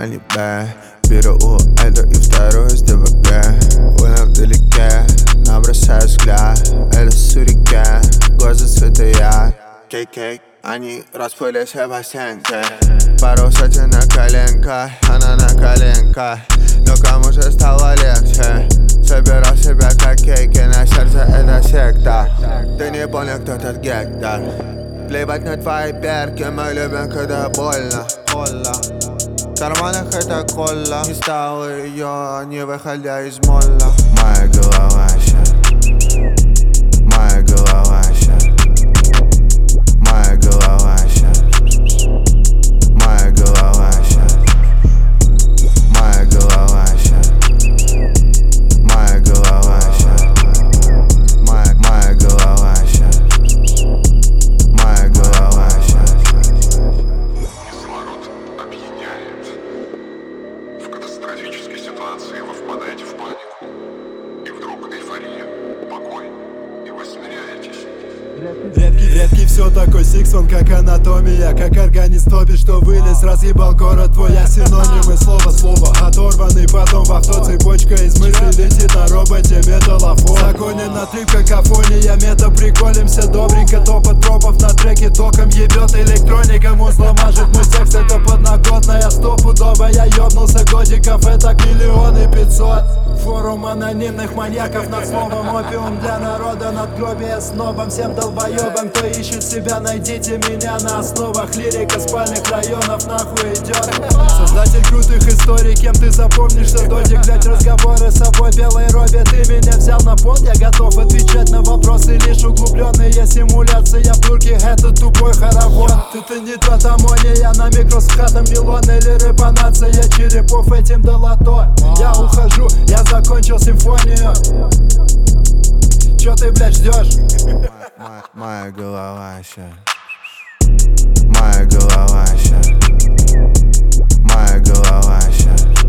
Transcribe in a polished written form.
а не Б. Беру у это и вторую с ДВГ. Война вдалеке, набросаю взгляд. Это сурикат, глаза цвета я. Кейк, они расплылись по стенке. Пару сотен на коленках, она на коленках. Но кому же стало легче? Собирал себя как кейки, на сердце это секта. Ты не понял, кто тот гектор. Плевать на твои перки, мы любим, когда больно. В карманах это кола. Не стал ее, не выходя из молла. Моя голова ща. Моя голова ща. Моя голова ща. Моя голова ща. Моя голова ща. Моя голова ща. Моя голова ща. Моя голова ща. Кислород опьяняет. В катастрофической ситуации вы впадаете в панику. И вдруг эйфория, покой, и вы смиряетесь. Редкий все такой Сиксон, как анатомия. Как организм топит, что вылез, разъебал город твой. Я синонимы слово оторванный, потом в авто цепочка из мыслей летит на роботе металлофон. Загонен на трип, какофония, мета-приколимся добренько. Топот тропов на треке током ебет электроника. Музло мажет мой текст, это подноготная стопудовая. Я ёбнулся годиков, это миллионы 500. Форум анонимных маньяков над словом опиум для народа. Надгробие с нобом, всем долбоебам, кто ищет себя, найдите меня на основах. Лирика спальных районов нахуй идет. Создатель крутых историй, кем ты запомнишься? Додик, блять, разговоры с собой, белой робе. Ты меня взял на понт, я готов отвечать на вопросы. Лишь углубленные симуляции, я в турке, это тупой хоровод. Тут и не тот аммония, на микрос с хатом миллион или репанация. Черепов этим долото. Я ухожу, я закончил симфонию. Чё ты, блядь, ждёшь? Моя голова ща. Моя голова ща. Моя голова ща.